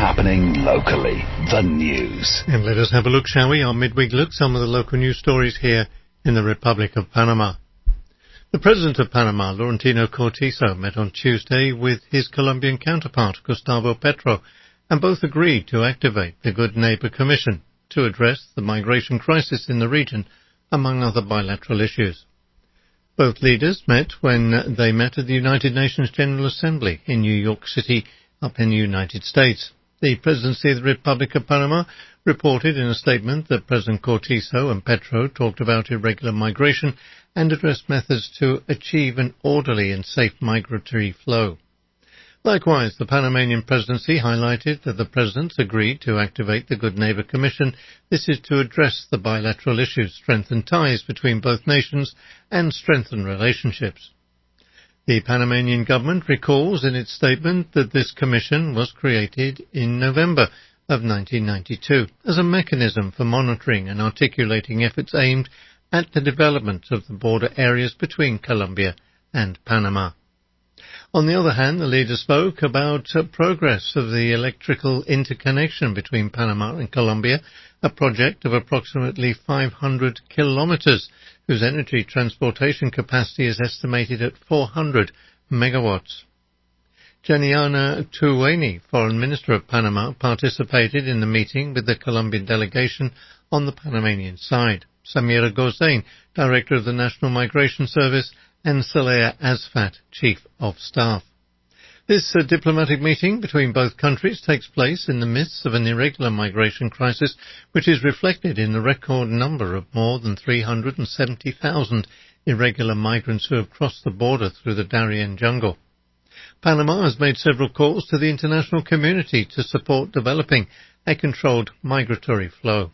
happening locally. The news. And let us have a look, shall we? Our midweek look, some of the local news stories here in the Republic of Panama. The President of Panama, Laurentino Cortizo, met on Tuesday with his Colombian counterpart, Gustavo Petro, and both agreed to activate the Good Neighbor Commission to address the migration crisis in the region, among other bilateral issues. Both leaders met when they met at the United Nations General Assembly in New York City, up in the United States. The Presidency of the Republic of Panama reported in a statement that President Cortizo and Petro talked about irregular migration and addressed methods to achieve an orderly and safe migratory flow. Likewise, the Panamanian Presidency highlighted that the Presidents agreed to activate the Good Neighbor Commission. This is to address the bilateral issues, strengthen ties between both nations, and strengthen relationships. The Panamanian government recalls in its statement that this commission was created in November of 1992 as a mechanism for monitoring and articulating efforts aimed at the development of the border areas between Colombia and Panama. On the other hand, the leader spoke about progress of the electrical interconnection between Panama and Colombia, a project of approximately 500 kilometers, whose energy transportation capacity is estimated at 400 megawatts. Janiana Tuweni, Foreign Minister of Panama, participated in the meeting with the Colombian delegation on the Panamanian side. Samira Gozain, Director of the National Migration Service, and Saleha Asfat, Chief of Staff. This diplomatic meeting between both countries takes place in the midst of an irregular migration crisis, which is reflected in the record number of more than 370,000 irregular migrants who have crossed the border through the Darien jungle. Panama has made several calls to the international community to support developing a controlled migratory flow.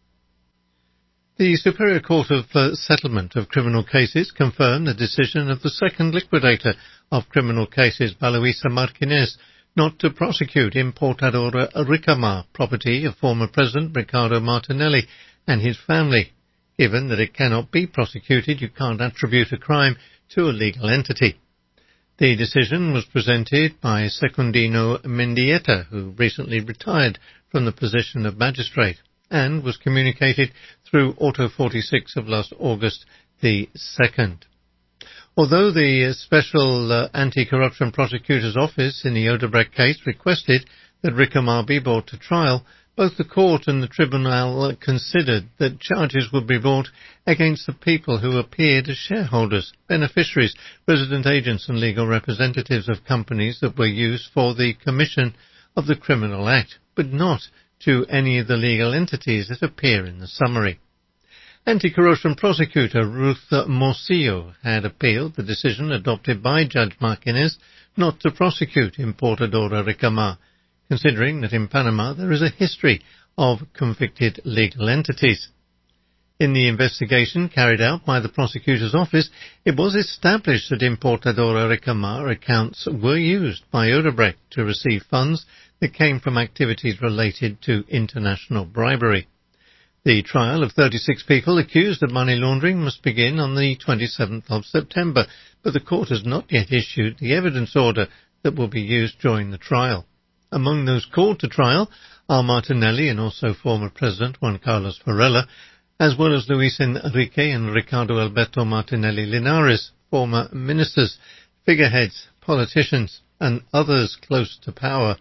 The Superior Court of Settlement of Criminal Cases confirmed the decision of the second liquidator of criminal cases, Baloisa Martinez, not to prosecute Importadora Ricamar, property of former President Ricardo Martinelli and his family. Given that it cannot be prosecuted, you can't attribute a crime to a legal entity. The decision was presented by Secundino Mendieta, who recently retired from the position of magistrate, and was communicated through Auto 46 of last August the 2nd. Although the Special Anti-Corruption Prosecutor's Office in the Odebrecht case requested that Ricamar be brought to trial, both the court and the tribunal considered that charges would be brought against the people who appeared as shareholders, beneficiaries, resident agents and legal representatives of companies that were used for the commission of the criminal act, but not to any of the legal entities that appear in the summary. Anti-corruption prosecutor Ruth Morcillo had appealed the decision adopted by Judge Martinez not to prosecute Importadora Ricamar, considering that in Panama there is a history of convicted legal entities. In the investigation carried out by the prosecutor's office, it was established that Importadora Ricamar accounts were used by Odebrecht to receive funds that came from activities related to international bribery. The trial of 36 people accused of money laundering must begin on the 27th of September, but the court has not yet issued the evidence order that will be used during the trial. Among those called to trial are Martinelli and also former President Juan Carlos Varela, as well as Luis Enrique and Ricardo Alberto Martinelli Linares, former ministers, figureheads, politicians, and others close to power.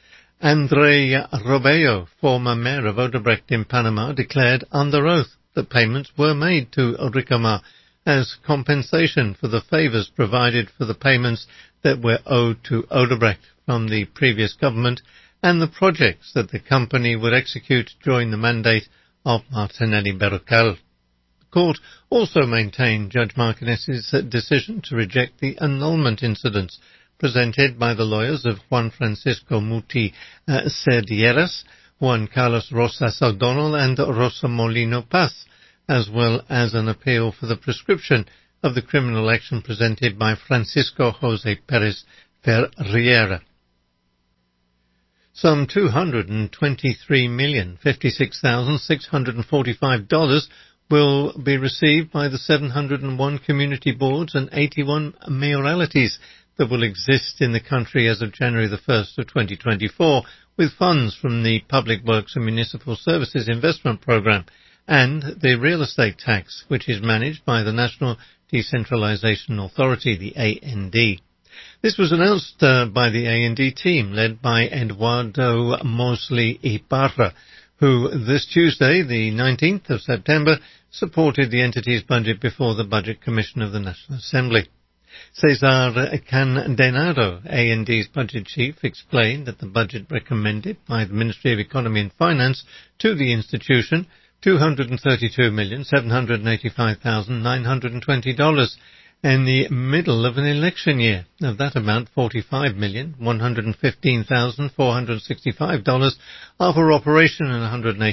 André Robello, former mayor of Odebrecht in Panama, declared under oath that payments were made to Ricamar as compensation for the favours provided for the payments that were owed to Odebrecht from the previous government and the projects that the company would execute during the mandate of Martinelli Berrocal. The court also maintained Judge Martinez's decision to reject the annulment incidents presented by the lawyers of Juan Francisco Muti Cerdieras, Juan Carlos Rosas O'Donnell and Rosa Molino Paz, as well as an appeal for the prescription of the criminal action presented by Francisco Jose Perez Ferreira. Some $223,056,645 will be received by the 701 community boards and 81 mayoralities that will exist in the country as of January the 1st of 2024, with funds from the Public Works and Municipal Services Investment Programme and the real estate tax, which is managed by the National Decentralisation Authority, the AND. This was announced by the AND team, led by Eduardo Mosley Ibarra, who this Tuesday, the 19th of September, supported the entity's budget before the Budget Commission of the National Assembly. Cesar Candenado, AND's budget chief, explained that the budget recommended by the Ministry of Economy and Finance to the institution $232,785,920 in the middle of an election year. Of that amount, $45,115,465 are for operation and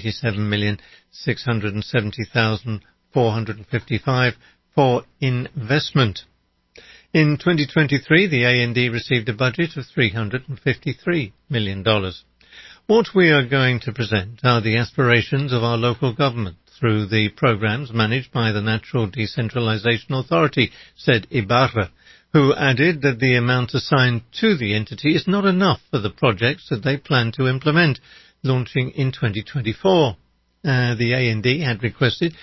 $187,670,455 for investment. In 2023, the AND received a budget of $353 million. What we are going to present are the aspirations of our local government through the programs managed by the National Decentralisation Authority, said Ibarra, who added that the amount assigned to the entity is not enough for the projects that they plan to implement, launching in 2024. The AND had requested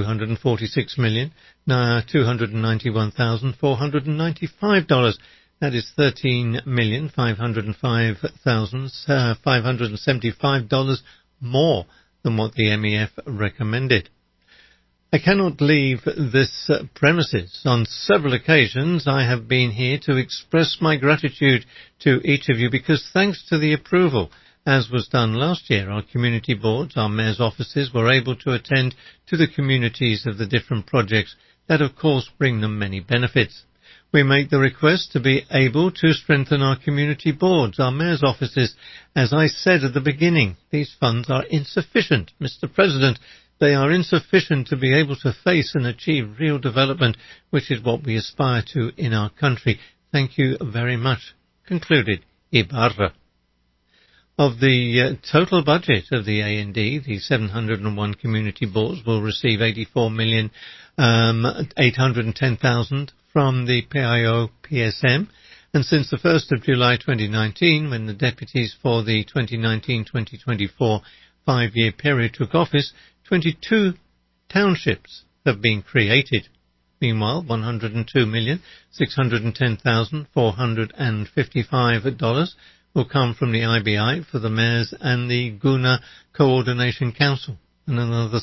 $246,291,495. That is $13,505,575 more than what the MEF recommended. I cannot leave this premises. On several occasions I have been here to express my gratitude to each of you because thanks to the approval, as was done last year, our community boards, our mayor's offices were able to attend to the communities of the different projects that of course bring them many benefits. We make the request to be able to strengthen our community boards, our mayor's offices. As I said at the beginning, these funds are insufficient, Mr. President. They are insufficient to be able to face and achieve real development, which is what we aspire to in our country. Thank you very much, concluded Ibarra. Of the total budget of the AND, the 701 community boards will receive $84,810,000 from the PIO-PSM, and since the 1st of July 2019, when the deputies for the 2019-2024 5-year period took office, 22 townships have been created. Meanwhile, $102,610,455 will come from the IBI for the mayors and the Guna Coordination Council, and another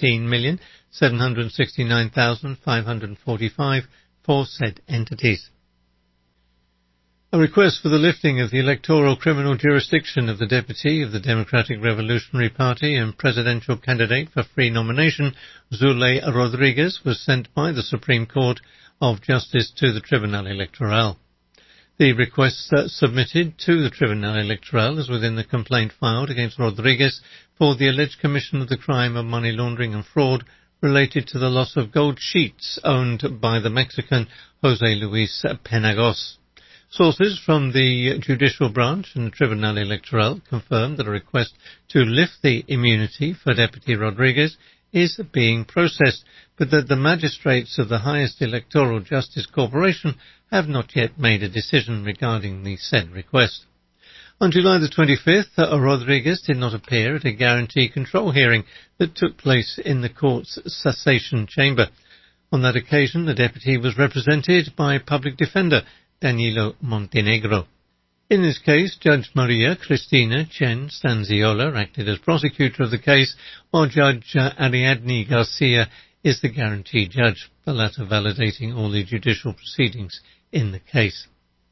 $17,769,545 for said entities. A request for the lifting of the electoral criminal jurisdiction of the deputy of the Democratic Revolutionary Party and presidential candidate for free nomination, Zulay Rodriguez, was sent by the Supreme Court of Justice to the Tribunal Electoral. The request submitted to the Tribunal Electoral is within the complaint filed against Rodriguez for the alleged commission of the crime of money laundering and fraud related to the loss of gold sheets owned by the Mexican José Luis Penagos. Sources from the judicial branch and the Tribunal Electoral confirmed that a request to lift the immunity for Deputy Rodriguez is being processed, but that the magistrates of the highest electoral justice corporation have not yet made a decision regarding the said request. On July the 25th, Rodriguez did not appear at a guarantee control hearing that took place in the court's cessation chamber. On that occasion, the deputy was represented by public defender Danilo Montenegro. In this case, Judge Maria Cristina Chen Stanziola acted as prosecutor of the case, while Judge Ariadne Garcia is the guarantee judge, the latter validating all the judicial proceedings in the case.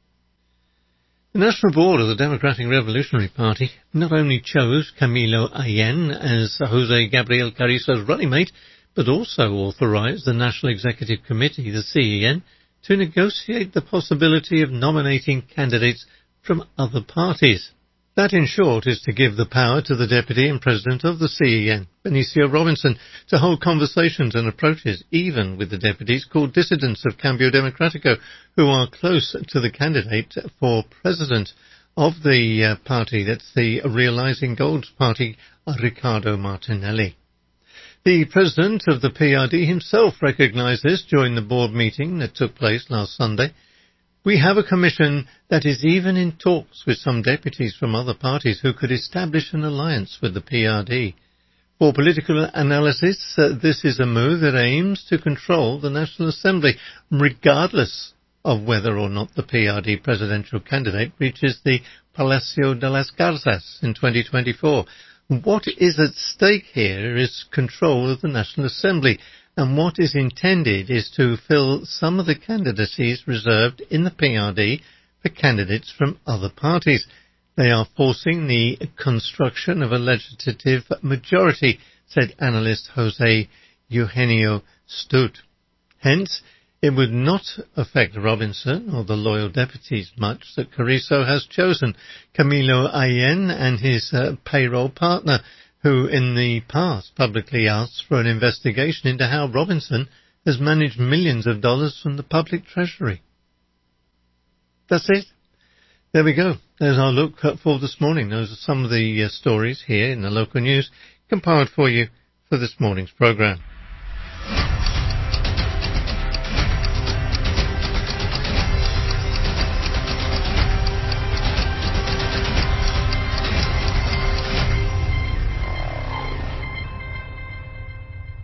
The National Board of the Democratic Revolutionary Party not only chose Camilo Allen as José Gabriel Carrizo's running mate, but also authorized the National Executive Committee, the CEN, to negotiate the possibility of nominating candidates from other parties. That, in short, is to give the power to the Deputy and President of the CEN, Benicio Robinson, to hold conversations and approaches, even with the deputies called dissidents of Cambio Democratico, who are close to the candidate for President of the party, that's the Realizing Goals Party, Ricardo Martinelli. The President of the PRD himself recognised this during the board meeting that took place last Sunday. We have a commission that is even in talks with some deputies from other parties who could establish an alliance with the PRD. For political analysis, this is a move that aims to control the National Assembly, regardless of whether or not the PRD presidential candidate reaches the Palacio de las Garzas in 2024. What is at stake here is control of the National Assembly, and what is intended is to fill some of the candidacies reserved in the PRD for candidates from other parties. They are forcing the construction of a legislative majority, said analyst Jose Eugenio Stout. Hence, it would not affect Robinson or the loyal deputies much that Carrizo has chosen Camilo Allen and his payroll partner, who in the past publicly asked for an investigation into how Robinson has managed millions of dollars from the public treasury. That's it. There we go. There's our look for this morning. Those are some of the stories here in the local news compiled for you for this morning's programme.